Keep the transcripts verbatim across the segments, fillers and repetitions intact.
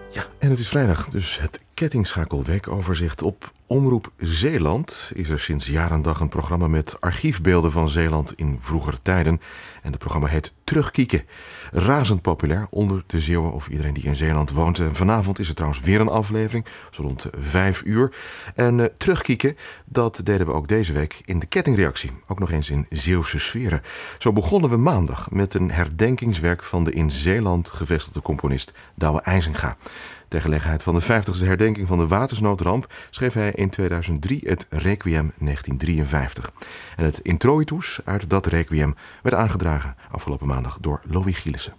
Ja, en het is vrijdag, dus het kettingschakelweekoverzicht. Op Omroep Zeeland is er sinds jaar en dag een programma met archiefbeelden van Zeeland in vroegere tijden. En het programma heet Terugkieken. Razend populair onder de Zeeuwen of iedereen die in Zeeland woont. En vanavond is er trouwens weer een aflevering, zo rond vijf uur. En uh, Terugkieken, dat deden we ook deze week in de kettingreactie. Ook nog eens in Zeeuwse sferen. Zo begonnen we maandag met een herdenkingswerk van de in Zeeland gevestigde componist Douwe IJzinga. Ter gelegenheid van de vijftigste herdenking van de watersnoodramp schreef hij in tweeduizend drie het Requiem negentien drieënvijftig. En het introitus uit dat Requiem werd aangedragen afgelopen maandag door Louis Gielissen.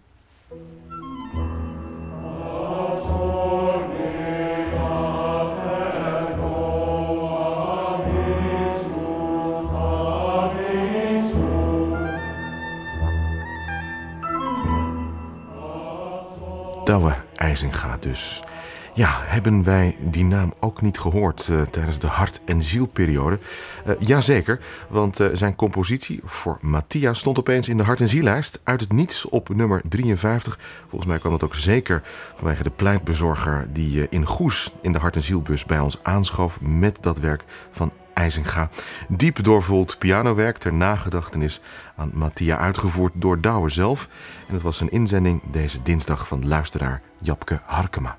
Douwe IJzinga dus. Ja, hebben wij die naam ook niet gehoord uh, tijdens de hart- en zielperiode? Uh, Jazeker, want uh, zijn compositie voor Mattia stond opeens in de hart- en ziellijst uit het niets op nummer drieënvijftig. Volgens mij kwam dat ook zeker vanwege de pleitbezorger die uh, in Goes in de hart- en zielbus bij ons aanschoof met dat werk van IJzinga. Diep doorvoeld pianowerk ter nagedachtenis aan Mattia, uitgevoerd door Douwe zelf. En het was een inzending deze dinsdag van luisteraar Japke Harkema.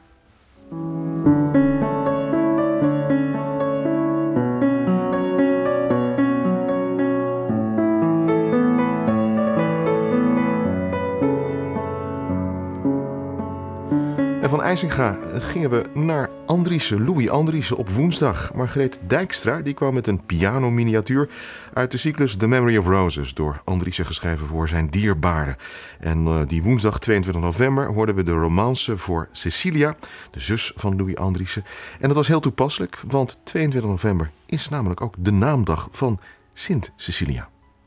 En van IJzinga gingen we naar Andriessen, Louis Andriessen op woensdag. Margreet Dijkstra die kwam met een pianominiatuur uit de cyclus The Memory of Roses, door Andriessen geschreven voor zijn dierbare. En uh, die woensdag tweeëntwintig november hoorden we de romance voor Cecilia, de zus van Louis Andriessen. En dat was heel toepasselijk, want tweeëntwintig november is namelijk ook de naamdag van Sint Cecilia.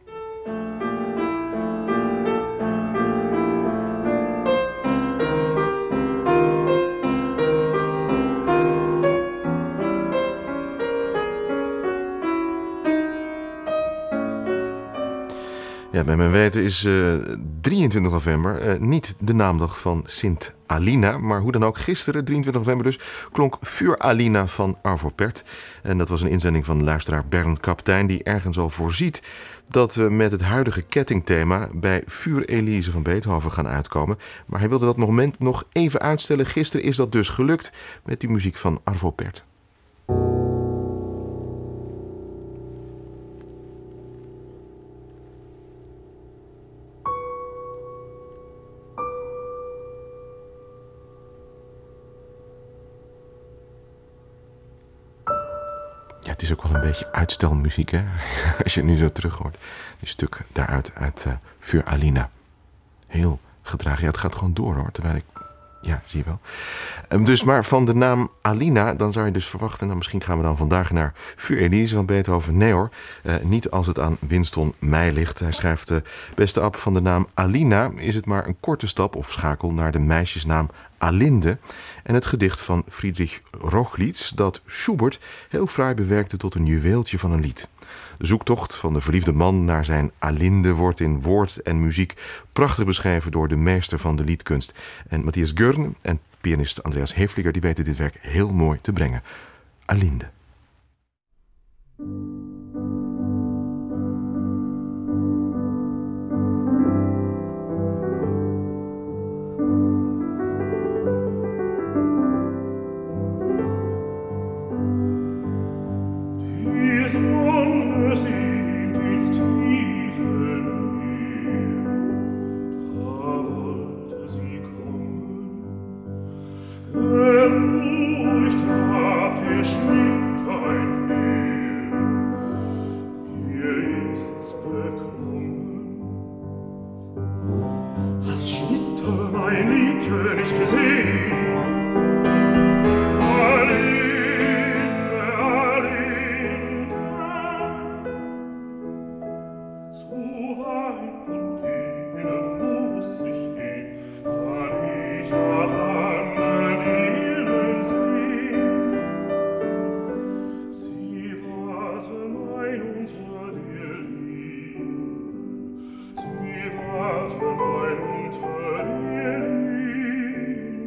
Ja, bij mijn weten is uh, drieëntwintig november uh, niet de naamdag van Sint Alina. Maar hoe dan ook, gisteren, drieëntwintig november dus, klonk Vuur Alina van Arvo Pärt. En dat was een inzending van luisteraar Bernd Kaptein, die ergens al voorziet dat we met het huidige kettingthema bij Vuur Elise van Beethoven gaan uitkomen. Maar hij wilde dat moment nog even uitstellen. Gisteren is dat dus gelukt met die muziek van Arvo Pärt. Ja, het is ook wel een beetje uitstelmuziek, hè? Als je het nu zo terug hoort. Die stuk daaruit uit uh, Vuur Alina. Heel gedragen. Ja, het gaat gewoon door, hoor. Terwijl ik... Ja, zie je wel. Um, dus maar van de naam Alina, dan zou je dus verwachten... Nou, misschien gaan we dan vandaag naar Vuur Elise van Beethoven. Nee hoor, uh, niet als het aan Winston Meij ligt. Hij schrijft, uh, beste Ab, van de naam Alina is het maar een korte stap of schakel naar de meisjesnaam Alinde en het gedicht van Friedrich Rochlitz dat Schubert heel fraai bewerkte tot een juweeltje van een lied. De zoektocht van de verliefde man naar zijn Alinde wordt in woord en muziek prachtig beschreven door de meester van de liedkunst. En Matthias Görn en pianist Andreas Hefliger die weten dit werk heel mooi te brengen. Alinde. Unter der Liebe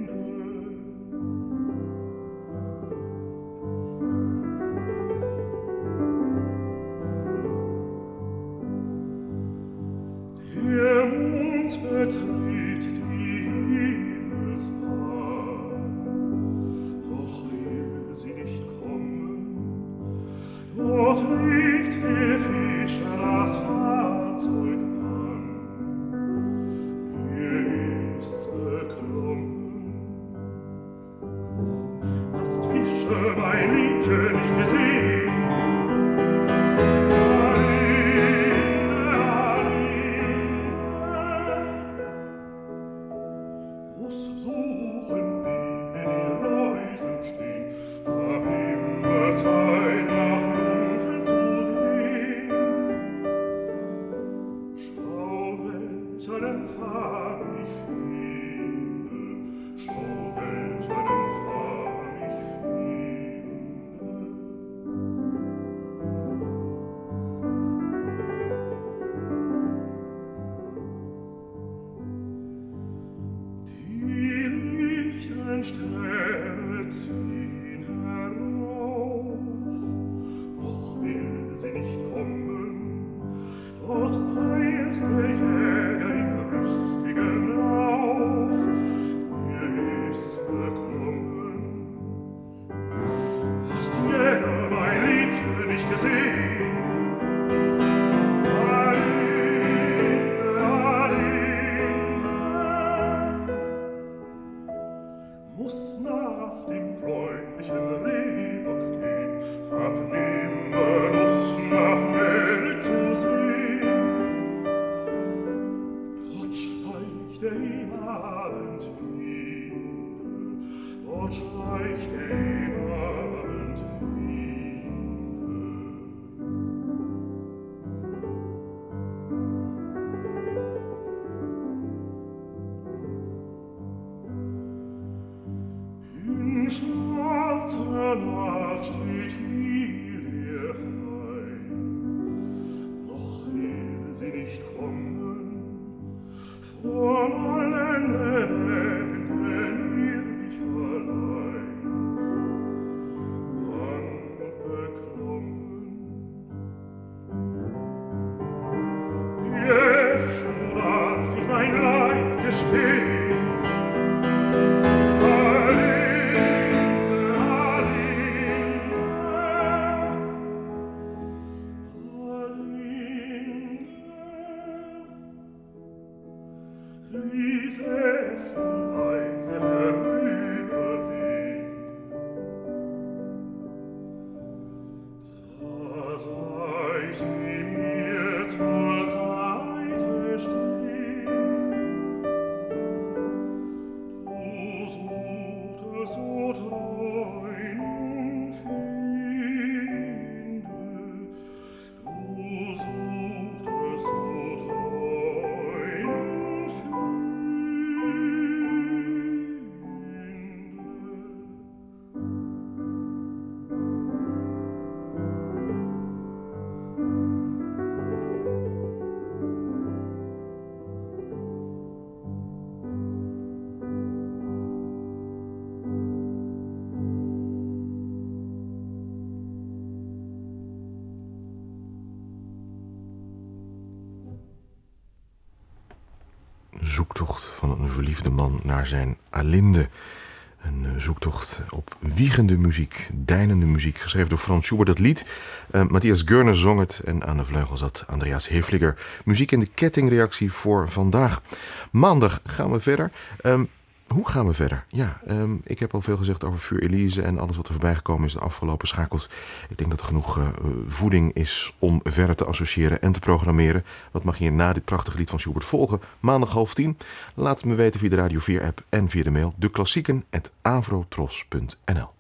trägt der Fischer das Fahrzeug an. Mir ist's beklommen. Hast Fischer mein Liebchen nicht gesehen? Aline, Aline, muss suchen, wen in die Reusen stehen, hab nimmer Zeit, nach Rumpfen zu gehen. Schau, welch einen Pfad ich finde, schau, welch einen Pfad ich finde. Die lichten Sterne ziehen herauf, noch will sie nicht kommen, dort eilt der Jäger im rüstigen Lauf. Mir ist's beklommen. Hast du Jäger mein Liebchen nicht gesehen? Aline, Aline, muss nach dem bräunlichen Rehbock gehen, hab nimmer Lust, nach Mähne zu sehen. Dort schleicht er im Abendwinde, dort schleicht er im Abendwinde. In schwarzer Nacht steht hier der Hain, noch will sie nicht kommen, von allen Lebendigen ich allein, bang und beklommen. Dir darf ich mein Leid gestehen, Lies Echo leise herüberwehen. Da sei sie mir zur Seite stehen. Du suchtest so treu nun finde. Du suchtest so treu nun finde. Zoektocht van een verliefde man naar zijn Alinde. Een uh, zoektocht op wiegende muziek, deinende muziek, geschreven door Franz Schubert. Dat lied, uh, Matthias Görner zong het en aan de vleugel zat Andreas Hefliger. Muziek in de kettingreactie voor vandaag. Maandag gaan we verder. Um, Hoe gaan we verder? Ja, um, ik heb al veel gezegd over Für Elise en alles wat er voorbij gekomen is de afgelopen schakels. Ik denk dat er genoeg uh, voeding is om verder te associëren en te programmeren. Wat mag je na dit prachtige lied van Schubert volgen? Maandag half tien. Laat het me weten via de Radio vier app en via de mail. De klassieken at avrotros punt n l